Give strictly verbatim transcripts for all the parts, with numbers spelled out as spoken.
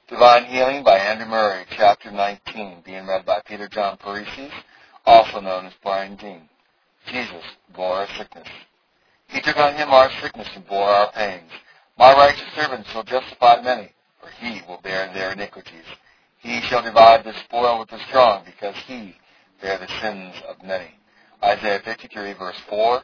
Divine Healing by Andrew Murray, Chapter nineteen, being read by Peter John Paresis, also known as Brian Dean. Jesus bore our sickness. He took on him our sickness and bore our pains. My righteous servant shall justify many, for he will bear their iniquities. He shall divide the spoil with the strong, because he bare the sins of many. Isaiah fifty-three, verse four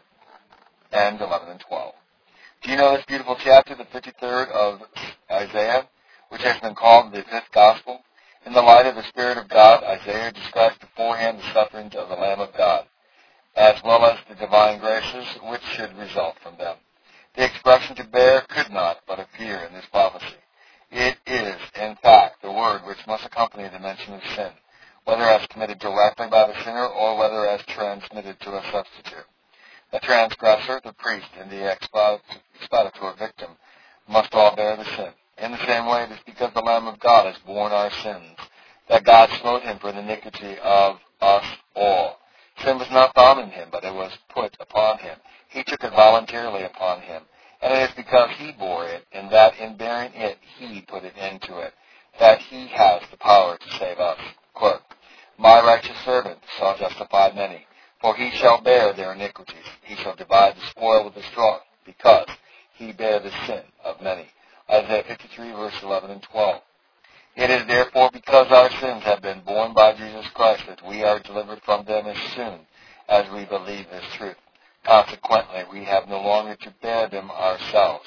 and eleven and twelve. Do you know this beautiful chapter, the fifty-third of Isaiah, which has been called the fifth gospel? In the light of the Spirit of God, Isaiah describes beforehand the sufferings of the Lamb of God, as well as the divine graces which should result from them. The expression to bear could not but appear in this prophecy. It is, in fact, the word which must accompany the mention of sin, whether as committed directly by the sinner or whether as transmitted to a substitute. The transgressor, the priest, and the expiator victim must all bear the sin. In the same way, it is because the Lamb of God has borne our sins that God smote him for the iniquity of us all. Sin was not found in him, but it was put upon him. He took it voluntarily upon him. And it is because he bore it, and that in bearing it, he put it into it, that he has the power to save us. Quote, My righteous servant shall justify many, for he shall bear their iniquities. He shall divide the spoil with the strong, because he bare the sin of many. Isaiah fifty-three, verse eleven and twelve. It is therefore because our sins have been borne by Jesus Christ that we are delivered from them as soon as we believe this truth. Consequently, we have no longer to bear them ourselves.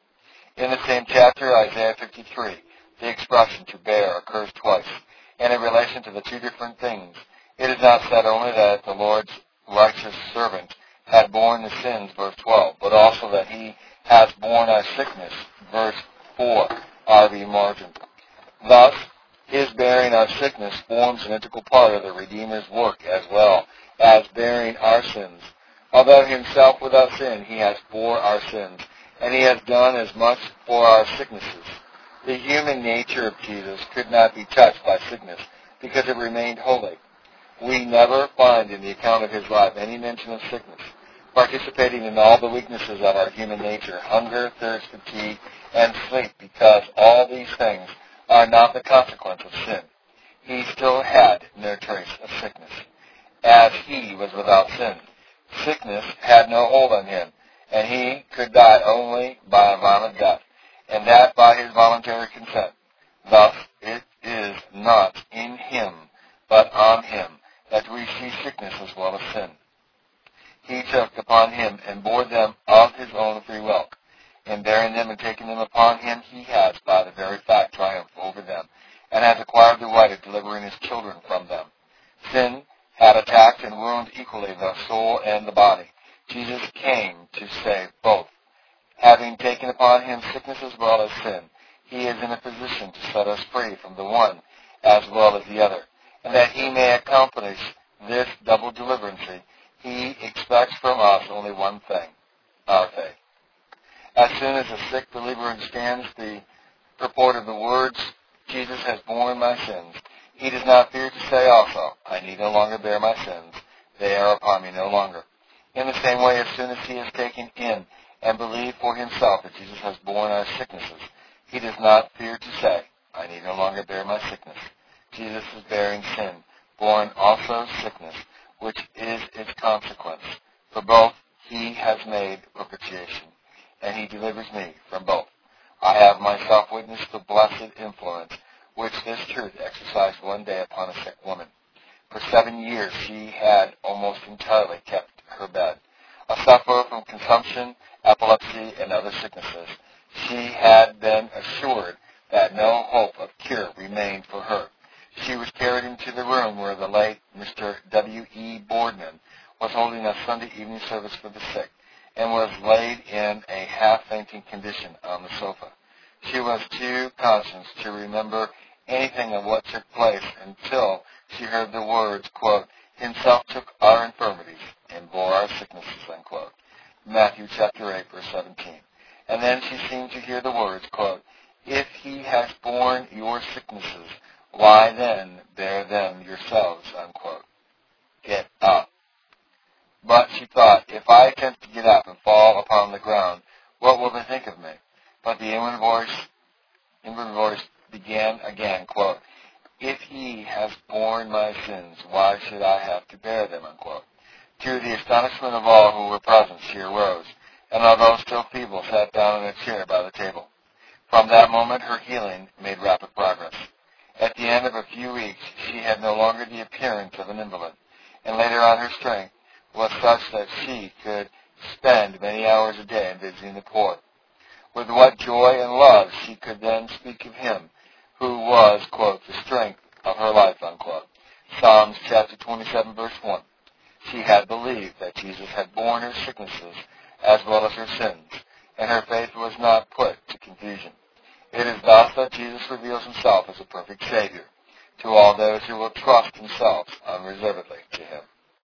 In the same chapter, Isaiah fifty-three, the expression to bear occurs twice, and in relation to the two different things. It is not said only that the Lord's righteous servant had borne the sins, verse twelve, but also that he has borne our sickness, verse four, R V margin. Thus, his bearing our sickness forms an integral part of the Redeemer's work as well as bearing our sins. Although himself without sin, he has bore our sins, and he has done as much for our sicknesses. The human nature of Jesus could not be touched by sickness because it remained holy. We never find in the account of his life any mention of sickness, participating in all the weaknesses of our human nature, hunger, thirst, fatigue, and sleep, because all these things are not the consequence of sin. He still had no trace of sickness, as he was without sin. Sickness had no hold on him, and he could die only by a violent death, and that by his voluntary consent. Thus, it is not in him, but on him, that we see sickness as well as sin. He took upon him and bore them of his own free will. In bearing them and taking them upon him, he has, by the very fact, triumphed over them, and has acquired the right of delivering his children from them. Sin had attacked and wounded equally the soul and the body. Jesus came to save both. Having taken upon him sickness as well as sin, he is in a position to set us free from the one as well as the other. And that he may accomplish this double deliverance, he expects from us only one thing, our faith. As soon as a sick believer understands the purport of the words, Jesus has borne my sins, he does not fear to say also, I need no longer bear my sins, they are upon me no longer. In the same way, as soon as he has taken in and believed for himself that Jesus has borne our sicknesses, he does not fear to say, I need no longer bear my sickness. Jesus is bearing sin, borne also sickness, which is its consequence. For both he has made propitiation, and he delivers me from both. I have myself witnessed the blessed influence which this truth exercised one day upon a sick woman. For seven years she had almost entirely kept her bed. A sufferer from consumption, epilepsy, and other sicknesses, she had been assured that no hope of cure remained for her. She was carried into the room where the late Mister W E Boardman was holding a Sunday evening service for the sick, and was laid in a half-fainting condition on the sofa. She was too conscious to remember anything of what took place until she heard the words, quote, himself took our infirmities and bore our sicknesses, unquote. Matthew chapter eight, verse seventeen. And then she seemed to hear the words, quote, if he has borne your sicknesses, why then bear them yourselves, unquote. Get up. But she thought, if I attempt to get up and fall upon the ground, what will they think of me? But the inward voice, inward voice began again, quote, "If he has borne my sins, why should I have to bear them?" Unquote. To the astonishment of all who were present, she arose, and although still feeble, sat down in a chair by the table. From that moment, her healing made rapid progress. At the end of a few weeks, she had no longer the appearance of an invalid, and later on her strength was such that she could spend many hours a day in visiting the poor. With what joy and love she could then speak of him who was, quote, "the strength of her life," unquote. Psalms chapter twenty-seven, verse one. She had believed that Jesus had borne her sicknesses as well as her sins, and her faith was not put to confusion. It is thus that Jesus reveals himself as a perfect Savior to all those who will trust themselves unreservedly to him.